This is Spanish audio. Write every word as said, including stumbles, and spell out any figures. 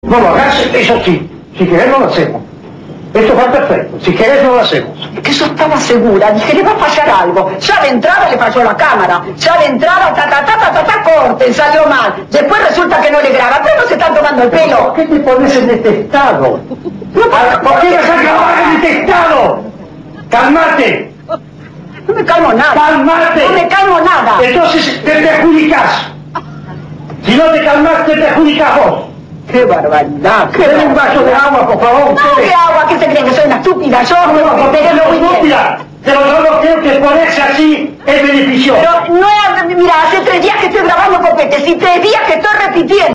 No lo hagas, eso sí. Si querés no lo hacemos. Esto va perfecto. Si querés no lo hacemos. Es que yo estaba segura, dije, le va a fallar algo. Ya de entrada le falló la cámara. Ya de entrada, ta, ta, ta, ta, ta, ta, corte, salió mal. Después resulta que no le graba, pero no se están tomando el pelo. ¿Por qué te pones en este estado? ¿Por qué vas a acabar en este estado? ¡Calmate! No me calmo nada. ¡Calmate! No me calmo nada. Entonces te perjudicas. Si no te calmas, te perjudicas vos. ¡Qué barbaridad! ¡Qué Dame un vaso de agua, por favor. No, ¿qué agua? ¿Qué se creen? ¿Que soy una estúpida? Yo No, no, no, pero no, estúpida. Pero yo no creo que ponerse así es beneficioso. Pero no es... Mira, hace tres días que estoy grabando copetes y tres días que estoy repitiendo.